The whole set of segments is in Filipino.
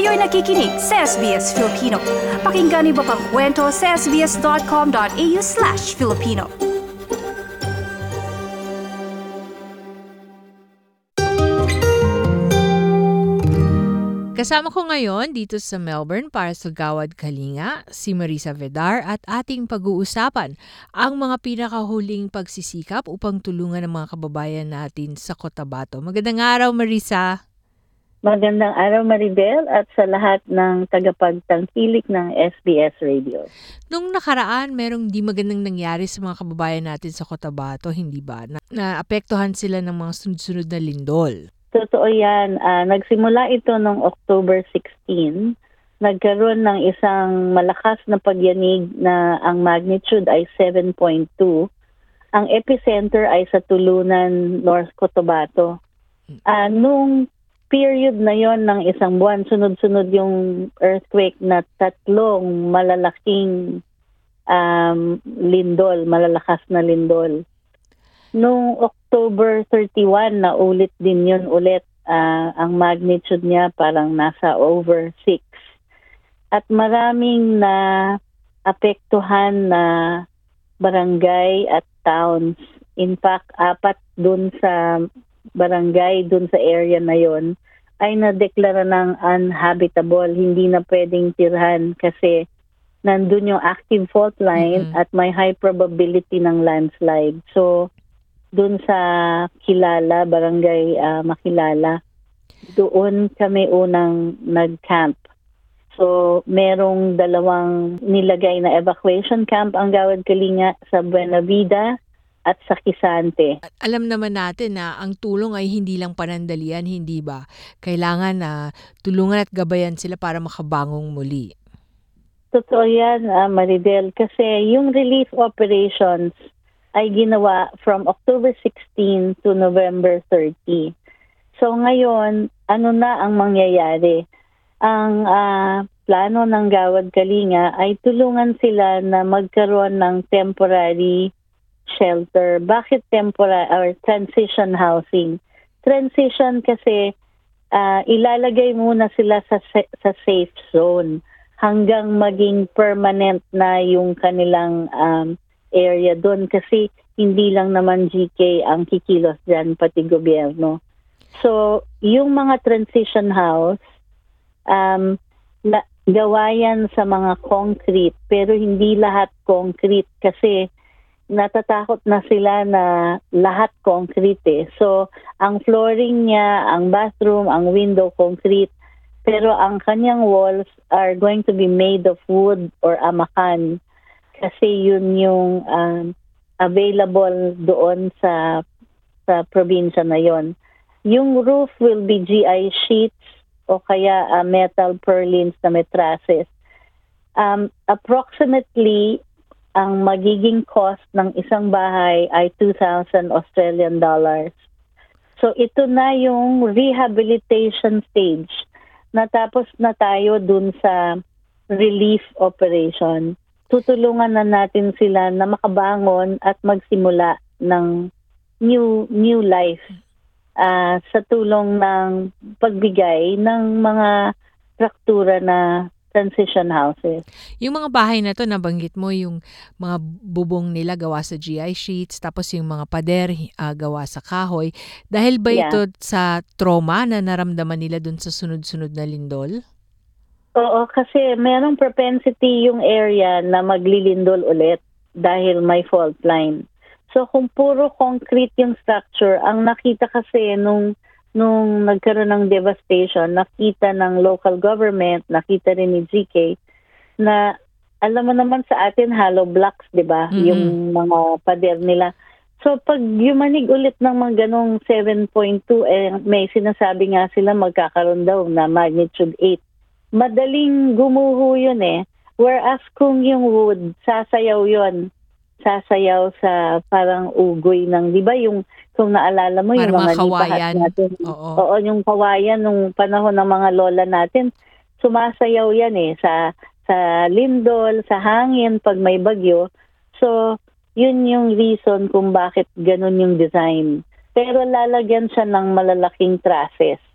Kayo'y nakikinig sa SBS Filipino. Pakinggan niyo pa ang kwento sa sbs.com.au/Filipino. Kasama ko ngayon dito sa Melbourne para sa Gawad Kalinga, si Marisa Vedar at ating pag-uusapan ang mga pinakahuling pagsisikap upang tulungan ang mga kababayan natin sa Cotabato. Magandang araw, Marisa. Magandang araw, Maribel, at sa lahat ng tagapagtangkilik ng SBS Radio. Nung nakaraan, merong di magandang nangyari sa mga kababayan natin sa Cotabato, hindi ba? Naapektuhan sila ng mga sunod-sunod na lindol. Totoo yan. Nagsimula ito noong October 16. Nagkaroon ng isang malakas na pagyanig na ang magnitude ay 7.2. Ang epicenter ay sa Tulunan, North Cotabato. Nung period na yon ng isang buwan, sunod-sunod yung earthquake na tatlong malalaking lindol, malalakas na lindol. Noong October 31, na ulit din yun ulit. Ang magnitude niya parang nasa over 6. At maraming na apektuhan na barangay at towns. In fact, 4 dun sa barangay, dun sa area na yon ay nadeklara ng uninhabitable. Hindi na pwedeng tirhan kasi nandun yung active fault line at may high probability ng landslide. So, doon sa Kilala, Barangay Makilala, doon kami unang nag-camp. So, merong 2 nilagay na evacuation camp ang Gawad Kalinga sa Buena Vida at sa Kisante. Alam naman natin na ang tulong ay hindi lang panandalian, hindi ba? Kailangan na tulungan at gabayan sila para makabangong muli. Totoo yan, Maribel, kasi yung relief operations ay ginawa from October 16 to November 30. So ngayon, ano na ang mangyayari? Ang plano ng Gawad Kalinga ay tulungan sila na magkaroon ng temporary shelter. Bakit temporary or transition housing? Transition kasi ilalagay muna sila sa safe zone hanggang maging permanent na yung kanilang area doon kasi hindi lang naman GK ang kikilos dyan, pati gobyerno. So, yung mga transition house, gawa yan sa mga concrete, pero hindi lahat concrete kasi natatakot na sila na lahat concrete eh. So, ang flooring niya, ang bathroom, ang window concrete, pero ang kanyang walls are going to be made of wood or amakan. Kasi yun yung available doon sa probinsya na yon. Yung roof will be GI sheets o kaya metal purlins na mattresses. Approximately, ang magiging cost ng isang bahay ay 2,000 Australian dollars. So ito na yung rehabilitation stage. Natapos na tayo dun sa relief operation. Tutulungan na natin sila na makabangon at magsimula ng new life sa tulong ng pagbigay ng mga struktura na transition houses. Yung mga bahay na to, nabanggit mo yung mga bubong nila gawa sa GI sheets, tapos yung mga pader gawa sa kahoy. Dahil ba ito sa trauma na naramdaman nila dun sa sunod-sunod na lindol? Oo, kasi merong propensity yung area na maglilindol ulit dahil may fault line. So kung puro concrete yung structure, ang nakita kasi nung nagkaroon ng devastation, nakita ng local government, nakita rin ni GK, na alam mo naman sa atin hollow blocks, di ba? Yung mga pader nila. So pag yumanig ulit ng mga ganong 7.2, may sinasabi nga sila magkakaroon daw na magnitude 8. Madaling gumuho yun eh. Whereas kung yung wood, sasayaw yun. Sasayaw sa parang ugoy ng, di ba yung, kung naalala mo, yung mga kawayan natin. Oo, yung kawayan nung panahon ng mga lola natin, sumasayaw yan eh, sa lindol, sa hangin, pag may bagyo. So, yun yung reason kung bakit ganun yung design. Pero lalagyan siya ng malalaking trusses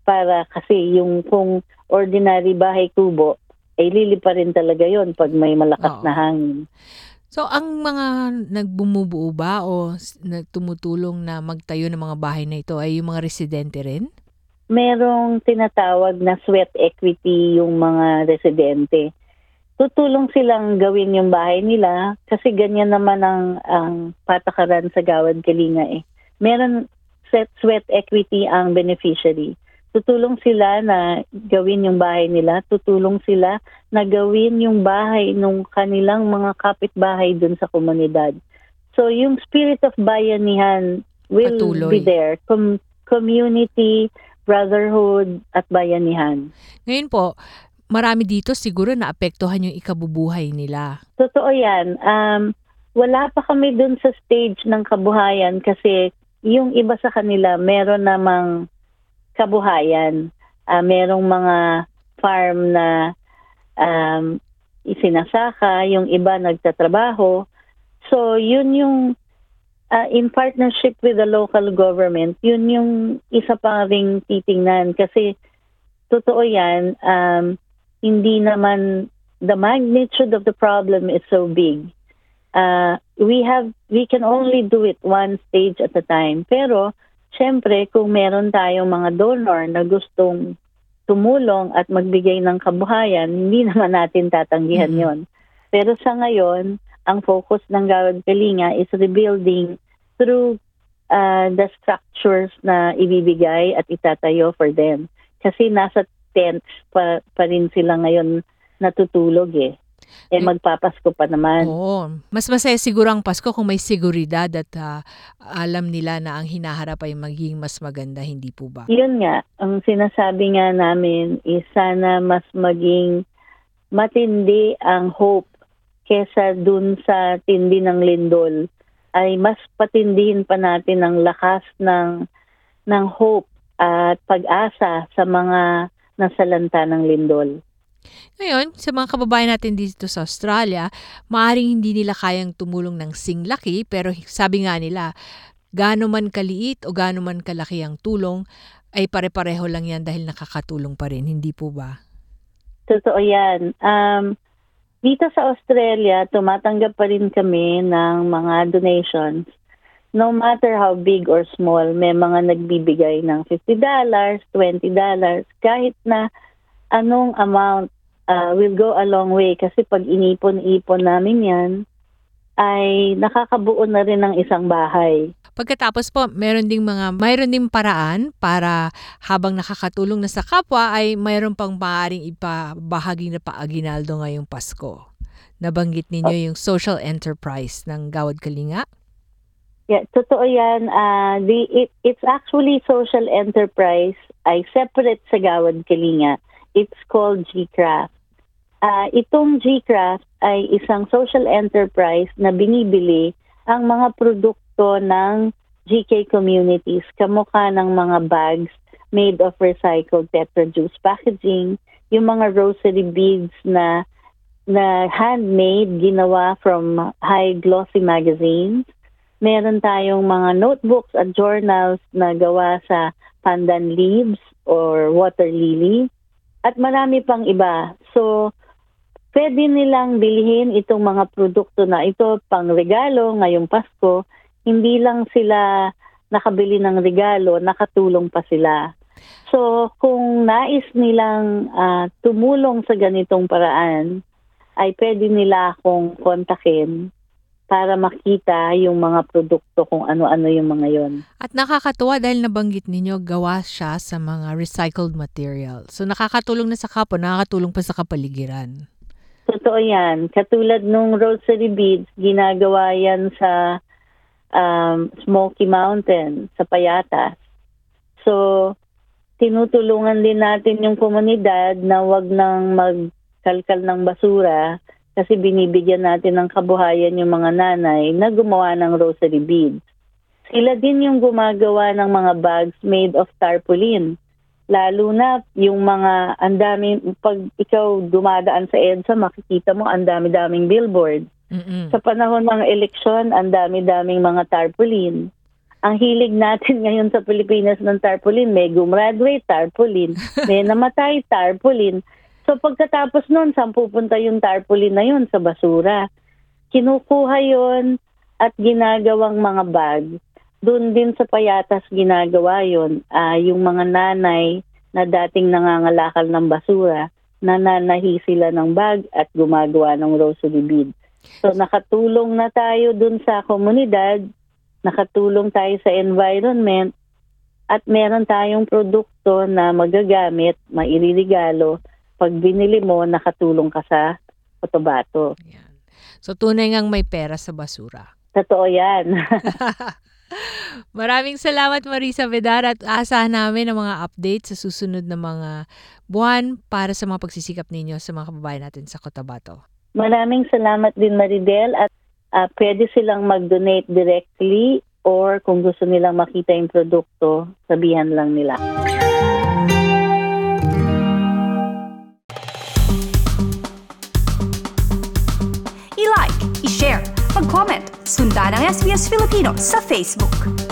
para kasi yung kung ordinary bahay kubo, ay lilipa rin talaga yon pag may malakas Oo. na hangin. So, ang mga nagbumubuo ba o tumutulong na magtayo ng mga bahay na ito ay yung mga residente rin? Merong tinatawag na sweat equity yung mga residente. Tutulong silang gawin yung bahay nila kasi ganyan naman ang patakaran sa Gawad Kalinga eh. Meron sweat equity ang beneficiary. Tutulong sila na gawin yung bahay nila, tutulong sila na gawin yung bahay ng kanilang mga kapitbahay dun sa komunidad. So yung spirit of bayanihan will Patuloy. be there. Community, brotherhood at bayanihan. Ngayon po, marami dito siguro naapektuhan yung ikabubuhay nila. Totoo yan. Wala pa kami dun sa stage ng kabuhayan kasi yung iba sa kanila meron namang kabuhayan. Merong mga farm na isinasaka, yung iba nagtatrabaho. So yun yung in partnership with the local government, yun yung isa pa ring titingnan kasi totoo yan, hindi naman the magnitude of the problem is so big. We can only do it one stage at a time. Pero syempre kung meron tayong mga donor na gustong tumulong at magbigay ng kabuhayan, hindi naman natin tatanggihan yon. Pero sa ngayon, ang focus ng Gawad Kalinga is rebuilding through the structures na ibibigay at itatayo for them. Kasi nasa tents pa rin sila ngayon natutulog eh. Magpapasko pa naman. Oo. Mas masaya siguro ang Pasko kung may seguridad at alam nila na ang hinaharap ay magiging mas maganda, hindi po ba? Yun nga, ang sinasabi nga namin is sana mas maging matindi ang hope kesa dun sa tindi ng lindol. Ay mas patindihin pa natin ang lakas ng hope at pag-asa sa mga nasalanta ng lindol. Ngayon, sa mga kababayan natin dito sa Australia, maaaring hindi nila kayang tumulong ng singlaki pero sabi nga nila, gaano man kaliit o gaano man kalaki ang tulong, ay pare-pareho lang yan dahil nakakatulong pa rin, hindi po ba? Totoo yan. Dito sa Australia, tumatanggap pa rin kami ng mga donations. No matter how big or small, may mga nagbibigay ng $50, $20, kahit na anong amount will go a long way kasi pag inipon-ipon namin yan, ay nakakabuo na rin ng isang bahay. Pagkatapos po, mayroon ding paraan para habang nakakatulong na sa kapwa ay mayroon pang maaaring ipabahagi na paaginaldo ngayong Pasko. Nabanggit ninyo yung social enterprise ng Gawad Kalinga? Yeah, totoo yan. It's actually social enterprise ay separate sa Gawad Kalinga. It's called GCraft. Itong GCraft ay isang social enterprise na binibili ang mga produkto ng GK communities, kamukha ng mga bags made of recycled Tetra Juice packaging, yung mga rosary beads na handmade, ginawa from high glossy magazines. Meron tayong mga notebooks at journals na gawa sa pandan leaves or water lily. At marami pang iba. So, pwede nilang bilhin itong mga produkto na ito pang regalo ngayong Pasko. Hindi lang sila nakabili ng regalo, nakatulong pa sila. So, kung nais nilang tumulong sa ganitong paraan, ay pwede nila akong kontakin para makita yung mga produkto kung ano-ano yung mga yon. At nakakatuwa dahil nabanggit ninyo, gawa siya sa mga recycled material. So nakakatulong na sa kapwa, nakakatulong pa sa kapaligiran. Totoo yan. Katulad nung rosary beads, ginagawa yan sa Smoky Mountain, sa Payatas. So, tinutulungan din natin yung komunidad na wag nang magkalkal ng basura kasi binibigyan natin ng kabuhayan yung mga nanay na gumawa ng rosary beads. Sila din yung gumagawa ng mga bags made of tarpaulin. Lalo na yung mga pag ikaw dumadaan sa EDSA, makikita mo ang dami-daming billboard. Sa panahon ng eleksyon, ang dami-daming mga tarpaulin. ang hilig natin ngayon sa Pilipinas ng tarpaulin, may gumraduate, tarpaulin, may namatay, tarpaulin. So pagkatapos nun, saan pupunta yung tarpaulin na yun? Sa basura. Kinukuha yon at ginagawang mga bag. Doon din sa payatas ginagawa yon. Yung mga nanay na dating nangangalakal ng basura, nananahi sila ng bag at gumagawa ng rosary bead. So nakatulong na tayo dun sa komunidad, nakatulong tayo sa environment, at meron tayong produkto na magagamit, mairirigalo. Pag binili mo, nakatulong ka sa Cotabato. Yan. So tunay ngang may pera sa basura. Totoo yan. Maraming salamat Marisa Vedar at asahan namin ang mga updates sa susunod na mga buwan para sa mga pagsisikap ninyo sa mga kababayan natin sa Cotabato. Maraming salamat din Maridel at pwede silang mag-donate directly or kung gusto nilang makita yung produkto, sabihan lang nila. I-like, i-share, mag-comment, sundan ang SBS Filipino sa Facebook.